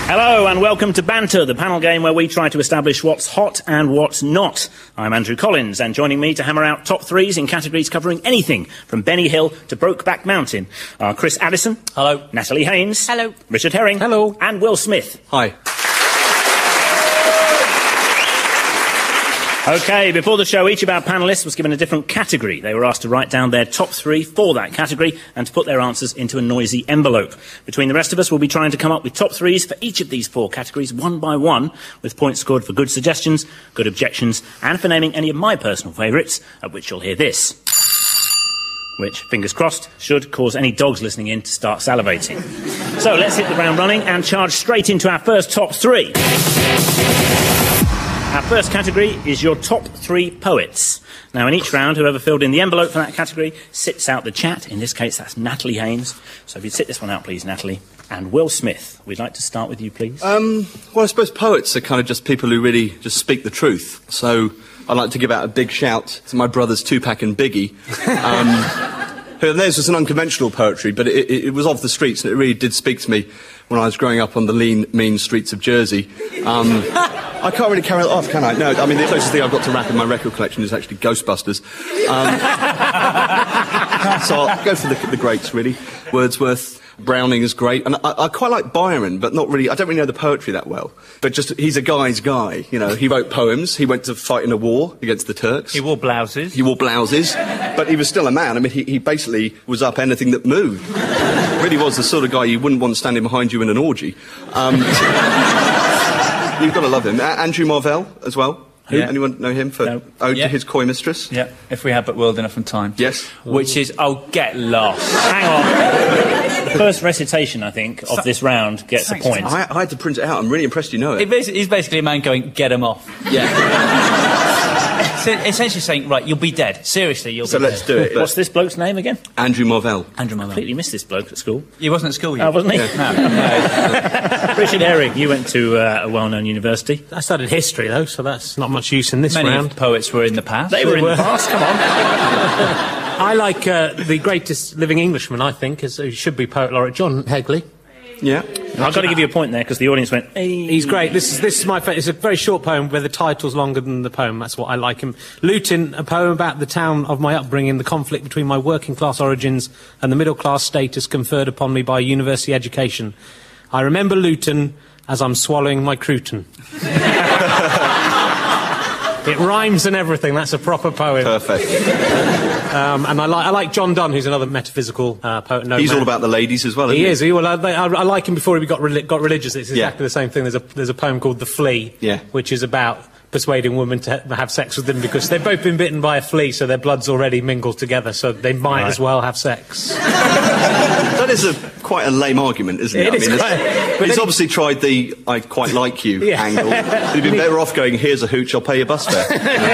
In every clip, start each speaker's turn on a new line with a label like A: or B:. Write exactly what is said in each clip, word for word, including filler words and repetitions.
A: Hello and welcome to Banter, the panel game where we try to establish what's hot and what's not. I'm Andrew Collins, and joining me to hammer out top threes in categories covering anything from Benny Hill to Brokeback Mountain are Chris Addison.
B: Hello.
A: Natalie Haynes.
C: Hello.
A: Richard Herring.
B: Hello.
A: And Will Smith.
B: Hi.
A: OK, before the show, each of our panellists was given a different category. They were asked to write down their top three for that category and to put their answers into a noisy envelope. Between the rest of us, we'll be trying to come up with top threes for each of these four categories, one by one, with points scored for good suggestions, good objections, and for naming any of my personal favourites, at which you'll hear this. Which, fingers crossed, should cause any dogs listening in to start salivating. So let's hit the ground running and charge straight into our first top three. Our first category is your top three poets. Now, in each round, whoever filled in the envelope for that category sits out the chat. In this case, that's Natalie Haynes. So if you'd sit this one out, please, Natalie. And Will Smith, we'd like to start with you, please.
D: Um, well, I suppose poets are kind of just people who really just speak the truth. So I'd like to give out a big shout to my brothers Tupac and Biggie. Um, who, theirs was an unconventional poetry, but it, it, it was off the streets, and it really did speak to me when I was growing up on the lean, mean streets of Jersey. Um, I can't really carry that off, can I? No, I mean, the closest thing I've got to rap in my record collection is actually Ghostbusters. Um, so I'll go for the, the greats, really. Wordsworth, Browning is great, and I, I quite like Byron, but not really, I don't really know the poetry that well. But just, he's a guy's guy, you know, he wrote poems, he went to fight in a war against the Turks.
B: He wore blouses.
D: He wore blouses, but he was still a man. I mean, he, he basically was up anything that moved. Really was the sort of guy you wouldn't want standing behind you in an orgy. Um, you've got to love him. A- Andrew Marvell as well. Who?
B: Yeah.
D: Anyone know him for
A: No.
D: Ode
B: Yeah.
D: to His Coy Mistress?
B: Yeah, if we had but world enough and time.
D: Yes.
B: Which is, oh, get lost.
A: Hang on. The first recitation, I think, of this round gets a
B: Thanks,
A: point.
D: I, I had to print it out. I'm really impressed you know
B: He
D: it.
B: basi- he's basically a man going, get him off.
D: Yeah.
B: So essentially saying, right, you'll be dead. Seriously, you'll
D: So
B: be
D: let's
B: dead.
D: do it.
A: What's this bloke's name again?
D: Andrew Marvell.
B: Andrew Marvell.
A: Completely missed this bloke at school.
B: He wasn't at school yet.
A: Oh, wasn't he?
B: No. no.
A: Richard Herring, you went to uh, a well-known university.
E: I studied history, though, so that's not much use in this
B: Many
E: round.
B: poets were in the past.
A: They were in
E: were.
A: the past, come on.
E: I like uh, the greatest living Englishman, I think, is, who should be Poet Laureate, John Hegley.
D: Yeah.
A: I've got to give you a point there because the audience went, hey.
E: He's great. This is this is my favourite. It's a very short poem where the title's longer than the poem. That's what I like him. Luton, a poem about the town of my upbringing, the conflict between my working class origins and the middle class status conferred upon me by university education. I remember Luton as I'm swallowing my crouton. It rhymes and everything. That's a proper poem.
D: Perfect.
E: Um, and I like I like John Donne, who's another metaphysical uh, poet. No
D: He's
E: man.
D: all about the ladies as well, isn't
E: He
D: he?
E: is. He, well, I, I, I like him before he got reli- got religious. It's exactly
D: Yeah.
E: the same thing. There's a there's a poem called The Flea,
D: Yeah.
E: which is about persuading women to ha- have sex with them because they've both been bitten by a flea, so their blood's already mingled together, so they might
A: Right.
E: as well have sex.
D: That is a, quite a lame argument, isn't it?
E: It is
D: it's-
E: quite- but
D: he's
E: then-
D: obviously tried the I quite like you
E: Yeah.
D: angle. He'd been better off going, here's a hooch, I'll pay your bus fare.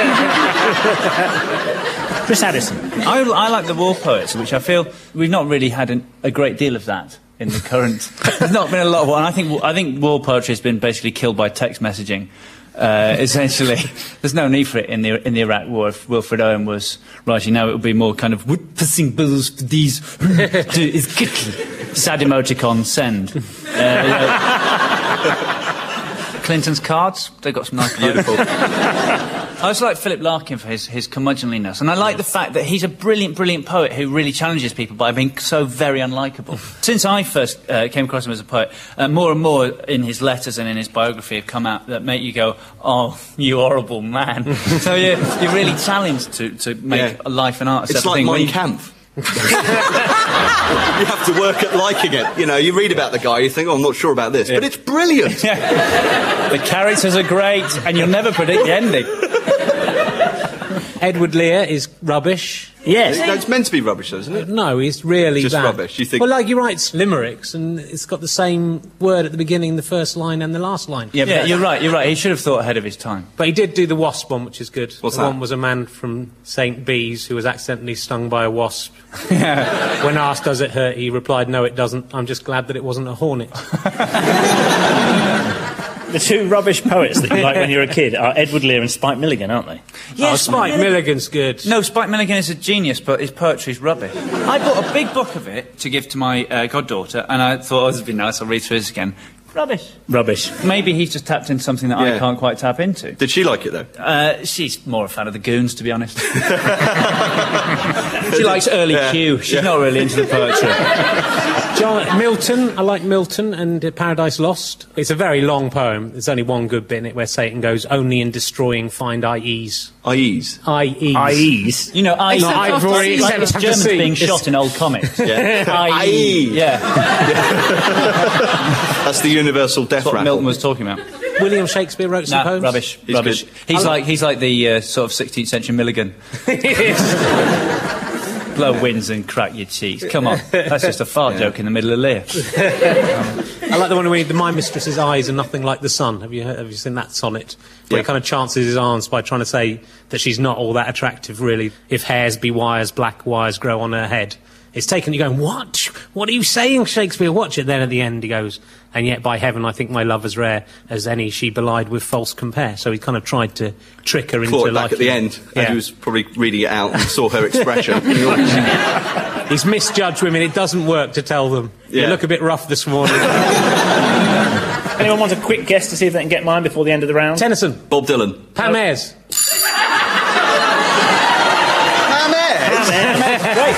A: Chris Addison.
B: I, I like the war poets, which I feel we've not really had an, a great deal of that in the current. There's not been a lot of war, and I think I think war poetry has been basically killed by text messaging. Uh, essentially, there's no need for it in the in the Iraq War. If Wilfred Owen was writing now, it would be more kind of wood passing bills for these is kittle sad emoticon send. Uh, you know. Clinton's cards, they got some nice
D: Beautiful.
B: I also like Philip Larkin for his, his curmudgeonliness, and I like the fact that he's a brilliant, brilliant poet who really challenges people by being so very unlikable. Since I first uh, came across him as a poet, uh, more and more in his letters and in his biography have come out that make you go, oh, you horrible man. So you're, you're really challenged to, to make
D: Yeah.
B: a life and art a
D: It's
B: separate
D: like
B: thing.
D: Mein
B: When you-
D: Kampf. You have to work at liking it. You know, you read about the guy, you think, oh, I'm not sure about this,
B: Yeah.
D: but it's brilliant.
B: The characters are great, and you'll never predict the ending.
E: Edward Lear is rubbish.
A: Yes.
D: No, it's meant to be rubbish, though, isn't it?
E: No, he's really
D: Just
E: bad.
D: rubbish, you think-
E: Well, like he writes limericks, and it's got the same word at the beginning, the first line, and the last line.
B: Yeah, yeah, you're right, you're right. He should have thought ahead of his time.
E: But he did do the wasp one, which is good.
D: What's
E: the
D: that?
E: one was a man from Saint Bees who was accidentally stung by a wasp. When asked, does it hurt, he replied, no, it doesn't. I'm just glad that it wasn't a hornet.
A: The two rubbish poets that you like when you're a kid are Edward Lear and Spike Milligan, aren't they?
E: Oh, Spike Milligan's good.
B: No, Spike Milligan is a genius, but his poetry's rubbish. I bought a big book of it to give to my uh, goddaughter, and I thought, oh, this would be nice, I'll read through this again. Rubbish.
A: Rubbish.
B: Maybe he's just tapped into something that
D: Yeah.
B: I can't quite tap into.
D: Did she like it, though?
B: Uh, she's more a fan of the Goons, to be honest. She likes early
D: Yeah.
B: Q. She's
D: Yeah.
B: not really into the poetry.
E: John, Milton, I like Milton and uh, Paradise Lost. It's a very long poem. There's only one good bit in it where Satan goes, only in destroying find I ease.
D: I ease.
E: I ease.
A: I ease.
B: You know, I...
E: No, I've already
B: like
E: said
B: the
E: it's
B: Germans
E: the
B: being
E: sea.
B: shot in old comics.
D: Yeah.
B: I E. Yeah.
D: That's the universal death
B: That's what
D: rattle.
B: Milton was talking about.
E: William Shakespeare wrote some
B: Nah,
E: poems.
B: rubbish.
D: He's
B: rubbish.
D: good.
B: He's
E: I
B: like he's like the uh, sort of sixteenth century Milligan. Blow winds and crack your cheeks. Come on, that's just a fart joke in the middle of Lear.
E: I like the one where the my mistress's eyes are nothing like the sun. Have you heard, have you seen that sonnet? Where
D: Yeah.
E: he kind of chances his arms by trying to say that she's not all that attractive, really. If hairs be wires, black wires grow on her head. It's taken you going, what? What are you saying, Shakespeare? Watch it. Then at the end he goes, and yet by heaven I think my love as rare as any she belied with false compare. So he kind of tried to trick her into
D: Clawed back
E: liking
D: at the
E: him.
D: end,
E: Yeah.
D: and he was probably reading it out and saw her expression.
E: He's misjudged women. It doesn't work to tell them. You
D: Yeah.
E: look a bit rough this morning.
A: Anyone want a quick guess to see if they can get mine before the end of the round?
E: Tennyson.
D: Bob Dylan.
E: Pam Ayres.
A: Great.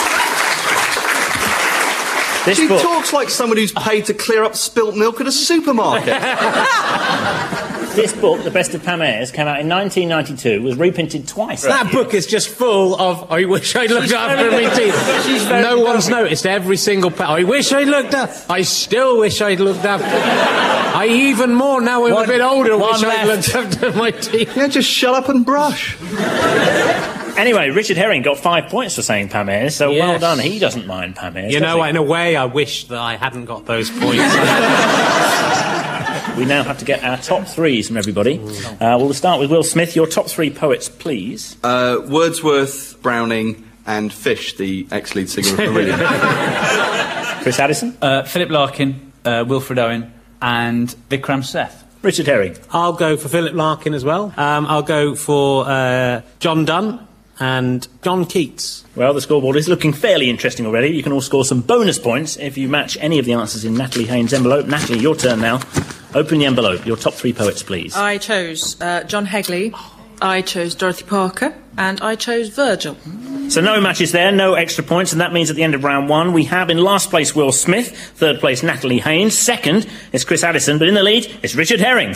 A: This
D: She
A: book.
D: talks like someone who's paid to clear up spilt milk at a supermarket.
A: This book, The Best of Pam Ayres, came out in nineteen ninety-two, was reprinted twice.
E: That book is just full of, I wish I'd looked after
B: very
E: me
B: good.
E: teeth.
B: She's very
E: No
B: good.
E: one's noticed every single pa- I wish I'd looked up. I still wish I'd looked after. I even more, now I'm
B: One-
E: a bit older,
B: one
E: wish I'd
B: left.
E: looked after my teeth.
D: Yeah, just shut up and brush.
A: Anyway, Richard Herring got five points for saying Pam Ayres, so well
E: Yes.
A: done. He doesn't mind Pam Ayres.
E: You
A: does
E: know,
A: he?
E: in a way, I wish that I hadn't got those points.
A: We now have to get our top threes from everybody. Uh, we'll start with Will Smith. Your top three poets, please.
D: Uh, Wordsworth, Browning, and Fish, the ex-lead singer of Marillion.
A: Chris Addison.
B: Uh, Philip Larkin, uh, Wilfred Owen, and Vikram Seth.
A: Richard Herring.
E: I'll go for Philip Larkin as well. Um, I'll go for uh, John Donne and John Keats.
A: Well, the scoreboard is looking fairly interesting already. You can all score some bonus points if you match any of the answers in Natalie Haynes' envelope. Natalie, your turn now. Open the envelope. Your top three poets, please.
C: I chose uh, John Hegley, I chose Dorothy Parker, and I chose Virgil.
A: So no matches there, no extra points, and that means at the end of round one we have in last place Will Smith, third place Natalie Haynes, second is Chris Addison, but in the lead is Richard Herring.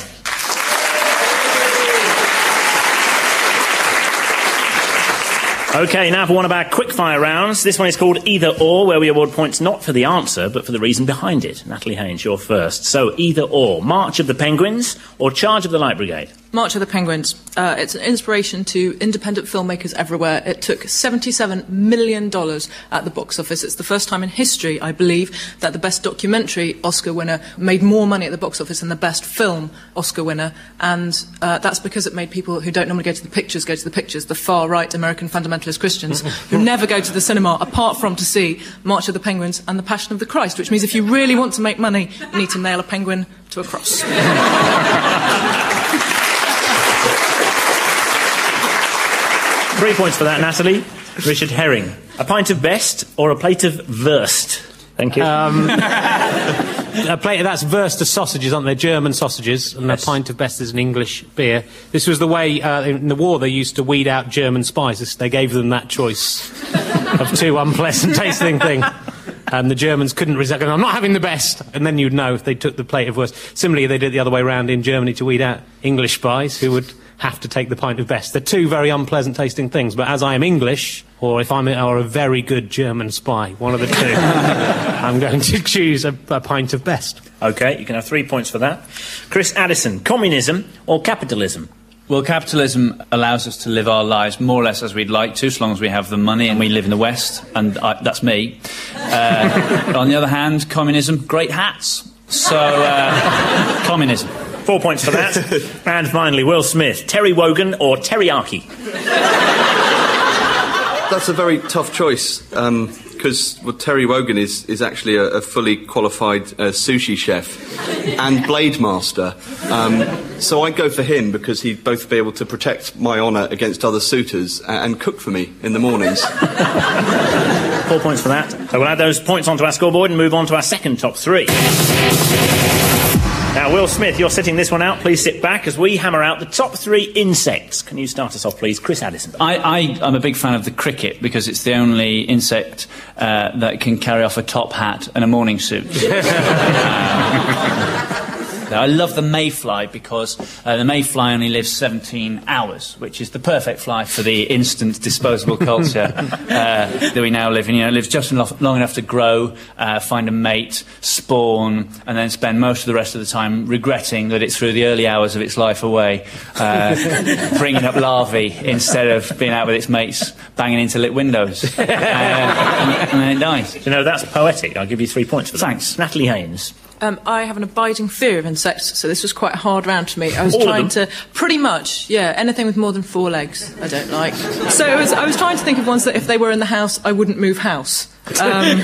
A: OK, now for one of our quick-fire rounds. This one is called Either Or, where we award points not for the answer, but for the reason behind it. Natalie Haynes, you're first. So, Either Or, March of the Penguins or Charge of the Light Brigade?
C: March of the Penguins. Uh, it's an inspiration to independent filmmakers everywhere. It took seventy-seven million dollars at the box office. It's the first time in history, I believe, that the Best Documentary Oscar winner made more money at the box office than the Best Film Oscar winner. And uh, that's because it made people who don't normally go to the pictures go to the pictures, the far-right American fundamentalist Christians who never go to the cinema apart from to see March of the Penguins and The Passion of the Christ, which means if you really want to make money, you need to nail a penguin to a cross.
A: Three points for that, Natalie. Richard Herring. A pint of best or a plate of Wurst? Thank you.
E: Um, a plate, that's Wurst of sausages, aren't they? German sausages, and
A: Yes.
E: a pint of best is an English beer. This was the way, uh, in the war, they used to weed out German spies. They gave them that choice of two unpleasant tasting things. And the Germans couldn't resist, going, I'm not having the best. And then you'd know if they took the plate of Wurst. Similarly, they did it the other way around in Germany to weed out English spies who would have to take the pint of best. They're two very unpleasant tasting things, but as I am English, or if I'm a, or a very good German spy, one of the two, I'm going to choose a, a pint of best.
A: OK, you can have three points for that. Chris Addison. Communism or capitalism?
B: Well, capitalism allows us to live our lives more or less as we'd like to, so long as we have the money and we live in the West, and I, that's me. Uh, on the other hand, communism, great hats. So, uh, communism.
A: Four points for that. And finally, Will Smith. Terry Wogan or teriyaki?
D: That's a very tough choice, because well, Terry Wogan is, is actually a, a fully qualified uh, sushi chef and blade master. Um, so I'd go for him because he'd both be able to protect my honour against other suitors and, and cook for me in the mornings.
A: Four points for that. So we'll add those points onto our scoreboard and move on to our second top three. Now, Will Smith, you're sitting this one out. Please sit back as we hammer out the top three insects. Can you start us off, please? Chris Addison.
B: I, I, I'm a big fan of the cricket because it's the only insect uh, that can carry off a top hat and a morning suit. uh, I love the mayfly because uh, the mayfly only lives seventeen hours, which is the perfect fly for the instant disposable culture uh, that we now live in. You know, it lives just enough, long enough to grow, uh, find a mate, spawn, and then spend most of the rest of the time regretting that it threw the early hours of its life away, uh, bringing up larvae instead of being out with its mates banging into lit windows. Uh, and, and then it dies.
A: You know, that's poetic. I'll give you three points for that.
B: Thanks.
A: Natalie Haynes.
C: Um, I have an abiding fear of insects, so this was quite a hard round for me. I was
A: All of
C: trying
A: them?
C: to, pretty much, yeah, anything with more than four legs, I don't like. So it was, I was trying to think of ones that if they were in the house, I wouldn't move house. Um,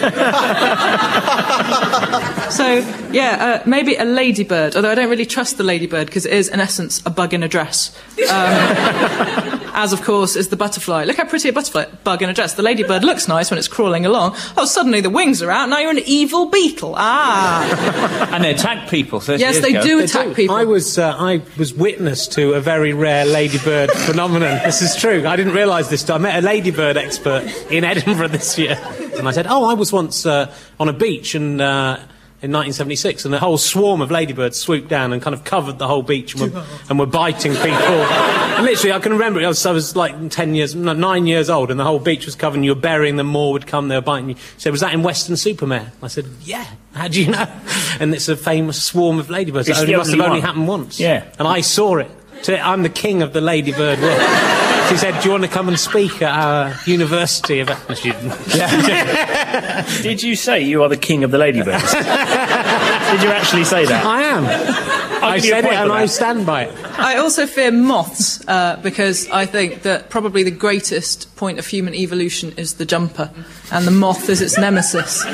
C: so, yeah, uh, maybe a ladybird, although I don't really trust the ladybird because it is, in essence, a bug in a dress. Um, as, of course, is the butterfly. Look how pretty a butterfly, bug in a dress. The ladybird looks nice when it's crawling along. Oh, suddenly the wings are out, now you're an evil beetle. Ah!
B: And they attack people.
C: Yes, they
B: ago.
C: do
E: They
C: attack
E: do.
C: people.
E: I was uh, I was witness to a very rare ladybird phenomenon. This is true. I didn't realise this. I met a ladybird expert in Edinburgh this year, and I said, "Oh, I was once uh, on a beach and." Uh, in nineteen seventy-six, and a whole swarm of ladybirds swooped down and kind of covered the whole beach and were, and were biting people. And literally, I can remember it. I was, I was like ten years, no, nine years old, and the whole beach was covered. And you were burying them. More would come. They were biting you. He said, "Was that in Weston-super-Mare?" I said, "Yeah." How do you know? And it's a famous swarm of ladybirds.
A: It's
E: It only
A: the
E: must have
A: only
E: only
A: one.
E: happened once.
A: Yeah.
E: And I saw it. So I'm the king of the ladybird world. She said, "Do you want to come and speak at our university?" Of no, she didn't.
A: Did you say you are the king of the ladybirds? Did you actually say that?
E: I am. I
A: give you a
E: said it
A: point for
E: and I
A: that.
E: stand by it.
C: I also fear moths uh, because I think that probably the greatest point of human evolution is the jumper, and the moth is its nemesis.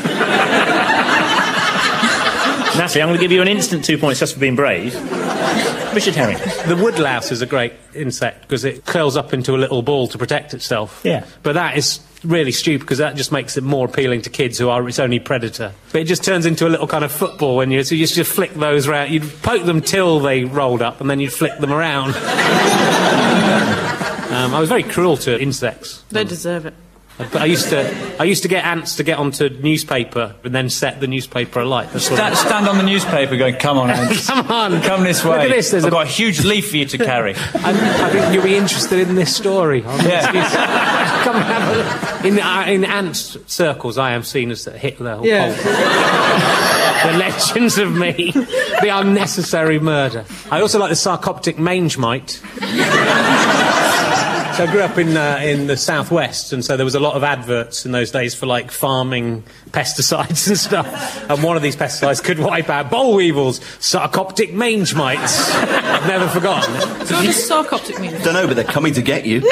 A: Natalie, I'm going to give you an instant two points just for being brave. Richard Herring.
E: The woodlouse is a great insect because it curls up into a little ball to protect itself.
A: Yeah.
E: But that is really stupid because that just makes it more appealing to kids who are its only predator. But it just turns into a little kind of football when you so you just flick those round. You'd poke them till they rolled up and then you'd flick them around. um, I was very cruel to insects.
C: They deserve it.
E: But I used to, I used to get ants to get onto newspaper and then set the newspaper alight. That's what
B: Stand, stand on the newspaper going, come on, Ants.
E: Come on,
B: Come this way.
E: Look at this. There's
B: I've
E: a,
B: got a huge leaf for you to carry.
E: I, I think you'll be interested in this story.
B: Yeah.
E: Come and have a look. In, uh, in ant circles, I am seen as Hitler. Or
C: Yeah.
E: Pulp. The legends of me, the unnecessary murder. I also like the sarcoptic mange mite. So I grew up in uh, in the southwest, and so there was a lot of adverts in those days for like farming pesticides and stuff. And one of these pesticides could wipe out boll weevils, sarcoptic mange mites. I've never forgotten it.
C: So what does sarcoptic mean?
D: Don't know, but they're coming to get you.
A: We're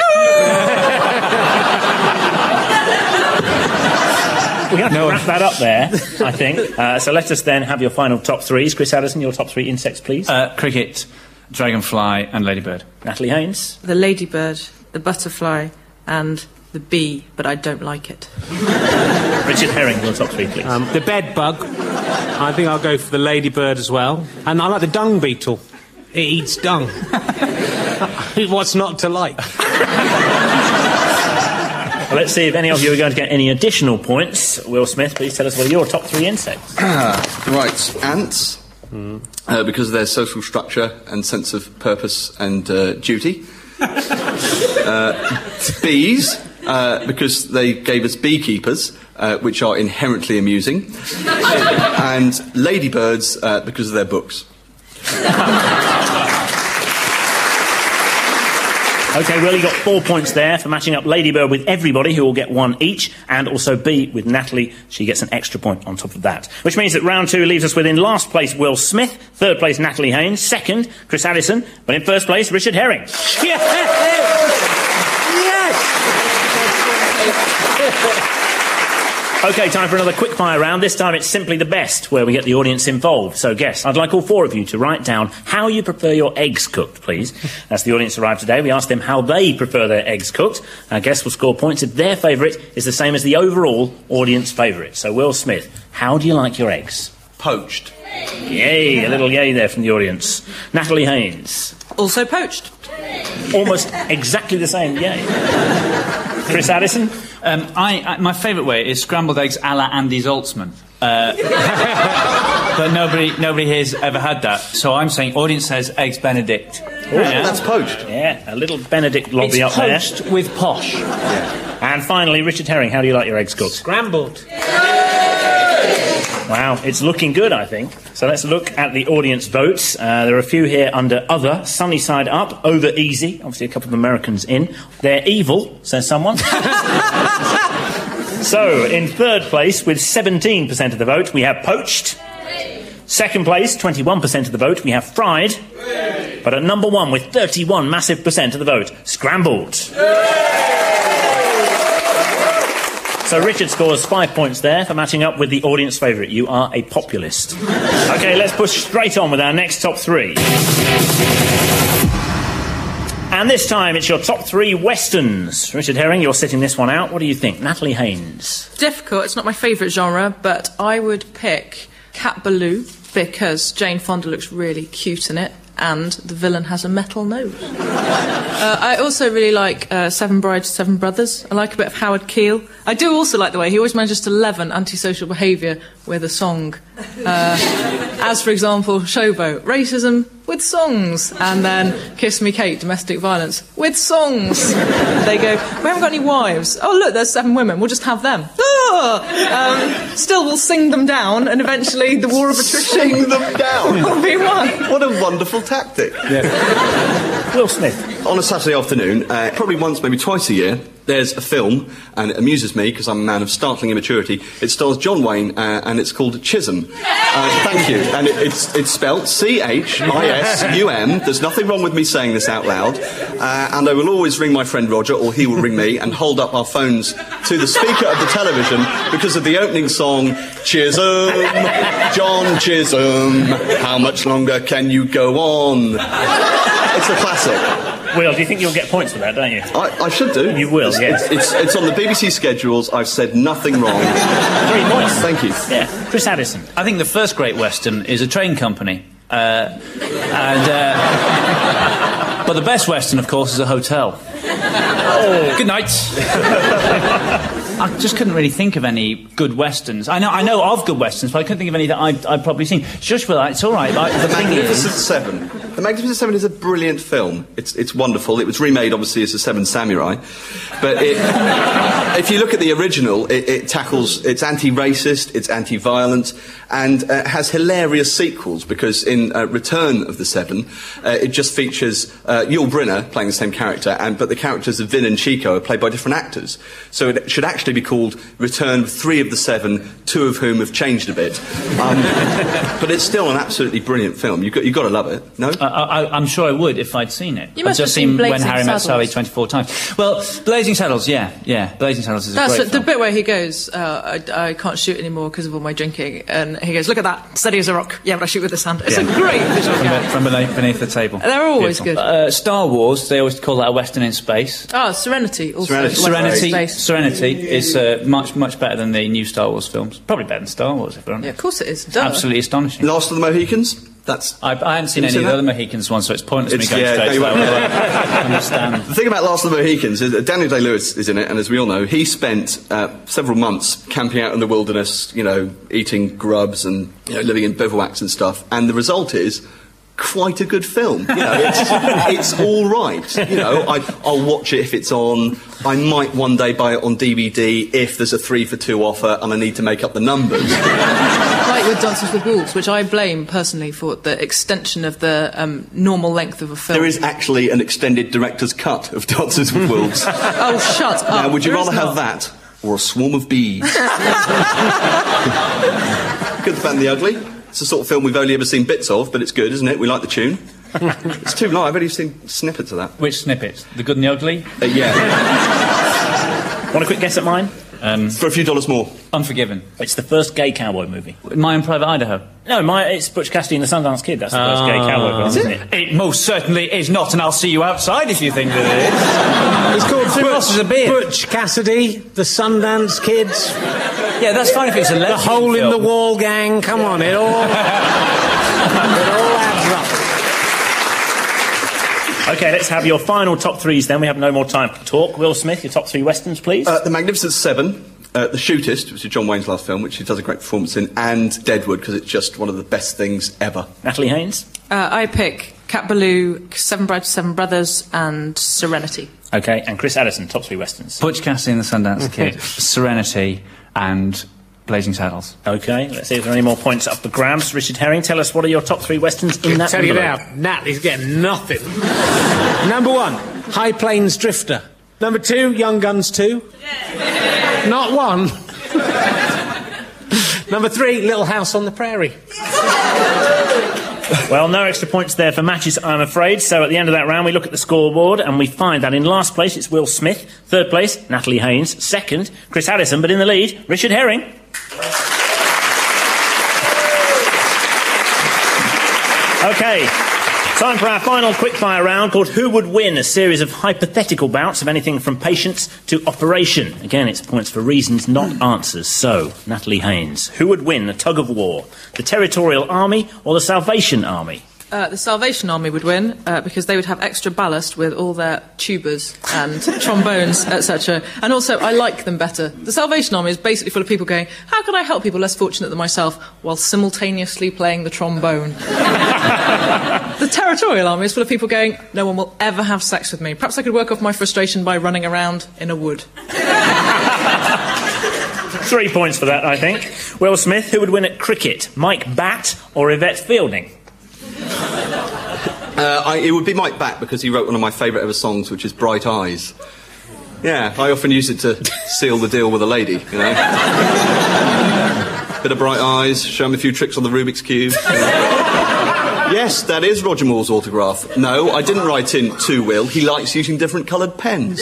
A: going to wrap that up there, I think. Uh, so let us then have your final top threes. Chris Addison, your top three insects, please.
B: Uh, cricket, dragonfly, and ladybird.
A: Natalie Haynes.
C: The ladybird, the butterfly, and the bee, but I don't like it.
A: Richard Herring, your top three, please.
E: Um, the bed bug. I think I'll go for the ladybird as well. And I like the dung beetle. It eats dung. What's not to like?
A: Well, let's see if any of you are going to get any additional points. Will Smith, please tell us what are your top three insects.
D: Right, ants, uh, because of their social structure and sense of purpose and uh, duty. uh, bees, uh, because they gave us beekeepers, uh, which are inherently amusing. And ladybirds, uh, because of their books.
A: OK, Will, you got four points there for matching up Ladybird with everybody, who will get one each, and also B with Natalie. She gets an extra point on top of that. Which means that round two leaves us with, in last place, Will Smith, third place, Natalie Haynes, second, Chris Addison, but in first place, Richard Herring.
E: Yes! Yes!
A: OK, time for another quickfire round. This time it's simply the best, where we get the audience involved. So, guests, I'd like all four of you to write down how you prefer your eggs cooked, please. As the audience arrived today, we asked them how they prefer their eggs cooked. Our guests will score points if their favourite is the same as the overall audience favourite. So, Will Smith, how do you like your eggs?
D: Poached.
A: Yay, a little yay there from the audience. Natalie Haynes.
C: Also poached.
A: Almost exactly the same yay. Chris Addison.
B: Um, I, I, my favourite way is scrambled eggs a la Andy Zaltzman. Uh, but nobody, nobody here's ever had that. So I'm saying, audience says eggs Benedict.
D: Oh, yeah. That's poached.
A: Yeah, a little Benedict lobby
B: it's
A: up there.
B: poached with posh.
D: Yeah.
A: And finally, Richard Herring, how do you like your eggs cooked?
E: Scrambled.
A: Wow, it's looking good, I think. So let's look at the audience votes. Uh, there are a few here under other. Sunny side up, over easy. Obviously, a couple of Americans in. They're evil, says someone. So, in third place, with seventeen percent of the vote, we have poached. Second place, twenty-one percent of the vote, we have fried. But at number one, with thirty-one massive percent of the vote, scrambled. So Richard scores five points there for matching up with the audience favourite. You are a populist. OK, let's push straight on with our next top three. And this time it's your top three westerns. Richard Herring, you're sitting this one out. What do you think? Natalie Haynes.
C: Difficult. It's not my favourite genre, but I would pick Cat Ballou because Jane Fonda looks really cute in it and the villain has a metal nose. uh, I also really like uh, Seven Brides, Seven Brothers. I like a bit of Howard Keel. I do also like the way he always manages to leaven antisocial behaviour with a song. Uh, as, for example, Showboat, racism with songs. And then Kiss Me Kate, domestic violence, with songs. They go, we haven't got any wives. Oh, look, there's seven women. We'll just have them. Ah! Um, still, we'll sing them down, and eventually the war of attrition
D: Sing them down.
C: will be won.
D: What a wonderful tactic.
A: Yeah. Will Smith.
D: On a Saturday afternoon, uh, probably once, maybe twice a year, there's a film, and it amuses me because I'm a man of startling immaturity. It stars John Wayne, uh, and it's called Chisholm. Uh, thank you. And it, it's, it's spelt C H I S U M. There's nothing wrong with me saying this out loud. Uh, and I will always ring my friend Roger, or he will ring me, and hold up our phones to the speaker of the television because of the opening song, Chisholm, John Chisholm, how much longer can you go on? It's a classic.
A: Will, do you think you'll get points for that, don't you?
D: I, I should do.
A: You will,
D: it's,
A: yes.
D: It's, it's, it's on the B B C schedules. I've said nothing wrong.
A: Three points.
D: Thank you.
A: Yeah. Chris Addison.
B: I think the first great western is a train company. Uh, and, uh, but the best western, of course, is a hotel. Oh. Good night. I just couldn't really think of any good westerns. I know, I know of good westerns, but I couldn't think of any that I'd, I'd probably seen. Shush, Will, it's all right. Like, the
D: The
B: thing
D: Magnificent
B: is,
D: Seven. The Magnificent Seven is a brilliant film. It's it's wonderful. It was remade, obviously, as The Seven Samurai. But it, if you look at the original, it, it tackles... It's anti-racist, it's anti-violent, and uh, has hilarious sequels, because in uh, Return of the Seven, uh, it just features uh, Yul Brynner playing the same character, and but the characters of Vin and Chico are played by different actors. So it should actually be called Return of Three of the Seven, two of whom have changed a bit. Um, but it's still an absolutely brilliant film. You've got, you've got to love it, no?
B: I, I, I'm sure I would if I'd seen it.
C: You must
B: I've just
C: have seen
B: seen When
C: Blazing
B: Harry Met Sally
C: Saddles.
B: twenty-four times. Well, Blazing Saddles, yeah, yeah. Blazing Saddles is a
C: That's
B: great
C: the
B: film.
C: bit where he goes, uh, I, I can't shoot anymore because of all my drinking. And he goes, look at that, steady as a rock. Yeah, but I shoot with this hand. It's
B: Yeah.
C: a great visual
B: From,
C: gag.
B: be- from beneath, beneath the table.
C: They're always
B: Beautiful.
C: good.
B: Uh, Star Wars, they always call that a western in space.
C: Ah, Serenity. Also.
D: Serenity.
C: Western
B: Serenity,
C: Space.
B: Serenity is uh, much, much better than the new Star Wars films. Probably better than Star Wars, if we're honest.
C: Yeah, of course it is. Duh.
B: Absolutely astonishing.
D: Last of the Mohicans? That's...
B: I, I haven't seen
D: Have you
B: any
D: seen
B: of the
D: that?
B: other Mohicans ones, so it's pointless
D: It's-
B: me going
D: yeah,
B: straight
D: no,
B: to
D: you
B: that
D: won't.
B: one. I understand.
D: The thing about Last of the Mohicans is that Daniel Day-Lewis is in it, and as we all know, he spent uh, several months camping out in the wilderness, you know, eating grubs and you know, living in bivouacs and stuff, and the result is quite a good film. You know, it's, it's all right. You know, I, I'll watch it if it's on. I might one day buy it on D V D if there's a three for two offer and I need to make up the numbers.
C: Like with Dances with Wolves, which I blame personally for the extension of the um, normal length of a film.
D: There is actually an extended director's cut of Dances with Wolves.
C: Oh, shut up.
D: Now, would you
C: There is
D: rather have
C: not.
D: that or a swarm of bees? Good, the Bad and the Ugly. It's the sort of film we've only ever seen bits of, but it's good, isn't it? We like the tune. It's too long. I've only seen snippets of that.
B: Which snippets? The Good and the Ugly?
D: Uh, yeah,
A: Want a quick guess at mine?
B: Um,
D: for a few dollars more.
B: Unforgiven.
A: It's the first gay cowboy movie.
B: My Own Private Idaho.
A: No, my, it's Butch Cassidy and the Sundance Kid. That's the first gay cowboy film, isn't it?
B: It most certainly is not, and I'll see you outside if you think that it is.
E: It's called
B: Two glasses of beer.
E: Butch Cassidy, the Sundance Kids.
B: Yeah, that's fine if it's a lesbian
E: The Hole in
B: film.
E: the Wall gang, come on, it all, it all adds up.
A: OK, let's have your final top threes then. We have no more time to talk. Will Smith, your top three westerns, please.
D: Uh, the Magnificent Seven, uh, The Shootist, which is John Wayne's last film, which he does a great performance in, and Deadwood, because it's just one of the best things ever.
A: Natalie Haynes?
C: Uh, I pick Cat Ballou, Seven Brides, Seven Brothers, and Serenity.
A: OK, and Chris Addison, top three westerns.
B: Butch Cassidy and the Sundance Kid, Serenity, and Blazing Saddles.
A: OK, let's see if there are any more points up for grabs. Richard Herring, tell us, what are your top three westerns in that
E: Tell you
A: envelope?
E: now, Nat is getting nothing. Number one, High Plains Drifter. Number two, Young Guns two. Not one. Number three, Little House on the Prairie.
A: Well, no extra points there for matches, I'm afraid. So at the end of that round, we look at the scoreboard and we find that in last place, it's Will Smith. Third place, Natalie Haynes. Second, Chris Addison. But in the lead, Richard Herring. OK, time for our final quickfire round called Who Would Win? A series of hypothetical bouts of anything from patience to operation. Again, it's points for reasons, not answers. So, Natalie Haynes, who would win a tug of war? The Territorial Army or the Salvation Army?
C: Uh, the Salvation Army would win uh, because they would have extra ballast with all their tubas and trombones, et cetera. And also, I like them better. The Salvation Army is basically full of people going, how can I help people less fortunate than myself, while simultaneously playing the trombone? The Territorial Army is full of people going, no one will ever have sex with me. Perhaps I could work off my frustration by running around in a wood.
A: Three points for that, I think. Will Smith, who would win at cricket? Mike Batt or Yvette Fielding?
D: Uh, I, it would be Mike Batt, because he wrote one of my favourite ever songs, which is Bright Eyes. Yeah, I often use it to seal the deal with a lady, you know. Bit of bright eyes, show him a few tricks on the Rubik's Cube. Yes, that is Roger Moore's autograph. No, I didn't write in to Will. He likes using different coloured pens.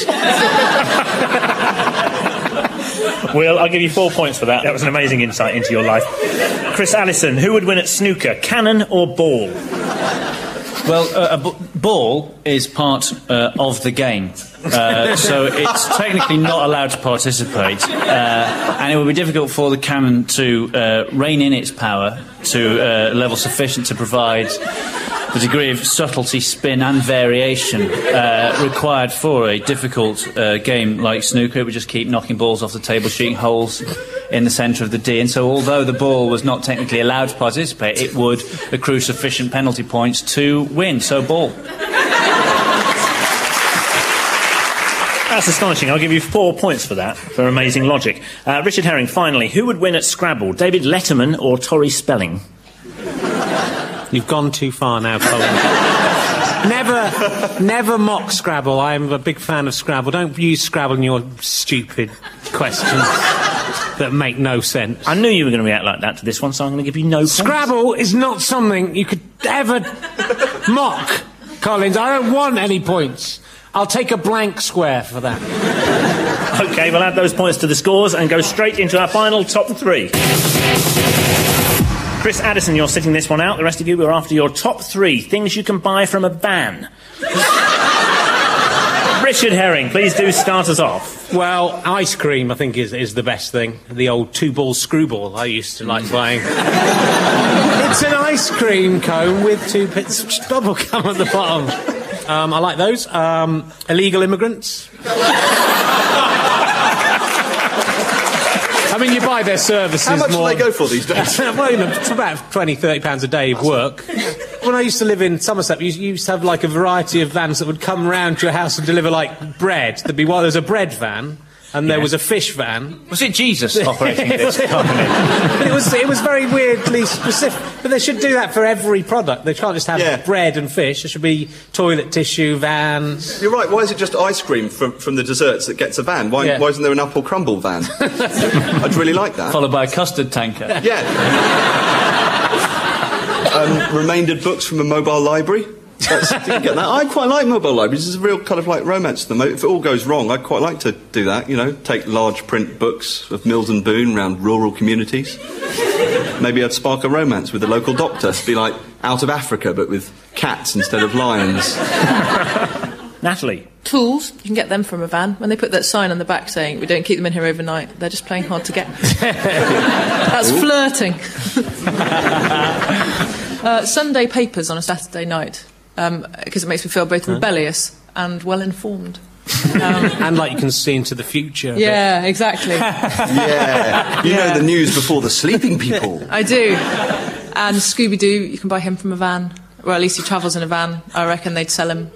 A: Will, I'll give you four points for that. That was an amazing insight into your life. Chris Allison, who would win at snooker, cannon or ball?
B: Well, uh, a b- ball is part uh, of the game, uh, so it's technically not allowed to participate, uh, and it would be difficult for the cannon to uh, rein in its power to uh, a level sufficient to provide the degree of subtlety, spin and variation uh, required for a difficult uh, game like snooker. It would just keep knocking balls off the table, shooting holes in the centre of the D, and so although the ball was not technically allowed to participate, it would accrue sufficient penalty points to win, so ball.
A: That's astonishing. I'll give you four points for that, for amazing logic. Uh, Richard Herring, finally, who would win at Scrabble, David Letterman or Tori Spelling?
E: You've gone too far now, Colin. Never, never mock Scrabble. I'm a big fan of Scrabble. Don't use Scrabble in your stupid questions that make no sense.
A: I knew you were going to react like that to this one, so I'm going to give you no points.
E: Scrabble is not something you could ever mock, Collins. I don't want any points. I'll take a blank square for that.
A: OK, we'll add those points to the scores and go straight into our final top three. Chris Addison, you're sitting this one out. The rest of you are after your top three things you can buy from a van. Richard Herring, please do start us off.
E: Well, ice cream, I think, is, is the best thing. The old two-ball screwball I used to like buying. It's an ice cream cone with two bits of bubble gum at the bottom. Um, I like those. Um, illegal immigrants. I mean, you buy their services
D: How much
E: more...
D: do they go for these days?
E: Well, you know, it's about twenty, thirty pounds a day of work. When I used to live in Somerset, you used to have, like, a variety of vans that would come round to your house and deliver, like, bread. There'd be one, there was a bread van, and there
B: Yeah.
E: was a fish van.
B: Was it Jesus operating this company?
E: But it was, it was very weirdly specific. But they should do that for every product. They can't just have
D: Yeah.
E: bread and fish. There should be toilet tissue, vans...
D: You're right, why is it just ice cream from, from the desserts that gets a van? Why,
E: Yeah.
D: why isn't there an apple crumble van? I'd really like that.
B: Followed by a custard tanker.
D: Yeah. um, remaindered books from a mobile library. That's, didn't get that. I quite like mobile libraries. There's a real kind of like romance to them. If it all goes wrong, I'd quite like to do that, you know, take large print books of Mills and Boon around rural communities. Maybe I'd spark a romance with the local doctor. Be like Out of Africa, but with cats instead of lions.
A: Natalie.
C: Tools, you can get them from a van. When they put that sign on the back saying, we don't keep them in here overnight, they're just playing hard to get. That's Ooh. flirting. uh, Sunday papers on a Saturday night, because um, it makes me feel both rebellious and well-informed. Um,
E: and like you can see into the future.
C: Yeah, exactly.
D: yeah, you yeah. know the news before the sleeping people.
C: I do. And Scooby-Doo, you can buy him from a van. Or at least he travels in a van. I reckon they'd sell him.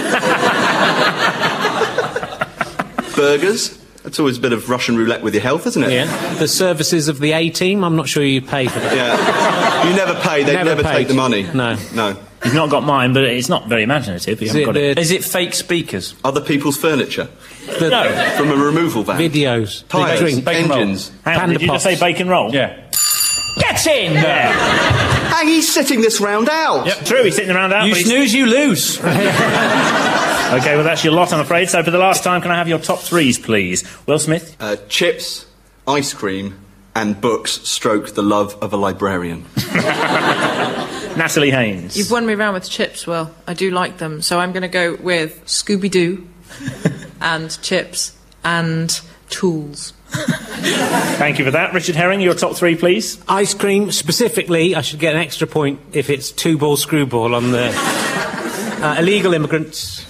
D: Burgers? That's always a bit of Russian roulette with your health, isn't it?
E: Yeah. The services of the A-team, I'm not sure you pay for that.
D: Yeah. You never pay, they'd never, never take the money.
E: No.
D: No.
A: You've not got mine, but it's not very imaginative. You
B: is,
A: haven't
B: it
A: got
B: the,
A: it.
B: is it fake speakers?
D: Other people's furniture?
E: The,
A: no.
D: From a removal van?
E: Videos.
D: Tyres,
E: drink,
D: engines.
A: Hang on, did you just say bacon roll?
B: Yeah.
A: Get in there!
D: Hang, he's sitting this round out.
A: Yep, true, he's sitting the round out.
B: You snooze, you lose.
A: OK, well, that's your lot, I'm afraid. So for the last time, can I have your top threes, please? Will Smith?
D: Uh, chips, ice cream, and books stroke the love of a librarian.
A: Natalie Haynes.
C: You've won me round with chips, Will. I do like them. So I'm going to go with Scooby-Doo and chips and tools.
A: Thank you for that. Richard Herring, your top three, please.
E: Ice cream, specifically, I should get an extra point if it's two-ball screwball on the uh, illegal immigrants.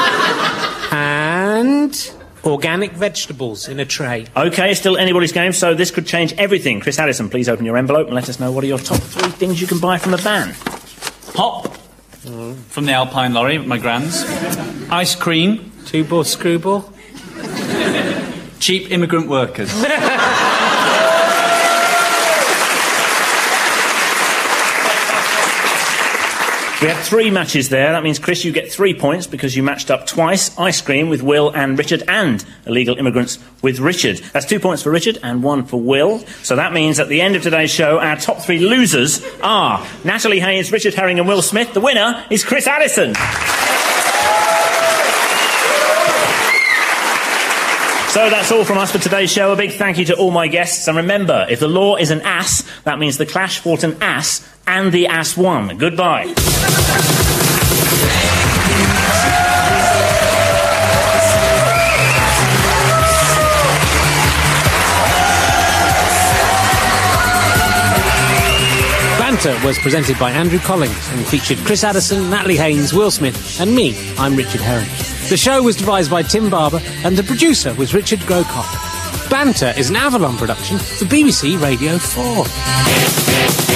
E: And organic vegetables in a tray.
A: OK, still anybody's game, so this could change everything. Chris Addison, please open your envelope and let us know what are your top three things you can buy from a van.
B: Pop, mm. from the Alpine lorry, my grands. Ice cream.
E: Two-ball screwball.
B: Cheap immigrant workers.
A: We had three matches there. That means, Chris, you get three points because you matched up twice. Ice cream with Will and Richard, and illegal immigrants with Richard. That's two points for Richard and one for Will. So that means at the end of today's show, our top three losers are Natalie Haynes, Richard Herring and Will Smith. The winner is Chris Addison. So that's all from us for today's show. A big thank you to all my guests. And remember, if the law is an ass, that means the Clash fought an ass, and the ass won. Goodbye.
E: Banter was presented by Andrew Collins and featured Chris Addison, Natalie Haynes, Will Smith and me. I'm Richard Herring. The show was devised by Tim Barber and the producer was Richard Grocott. Banter is an Avalon production for B B C Radio four.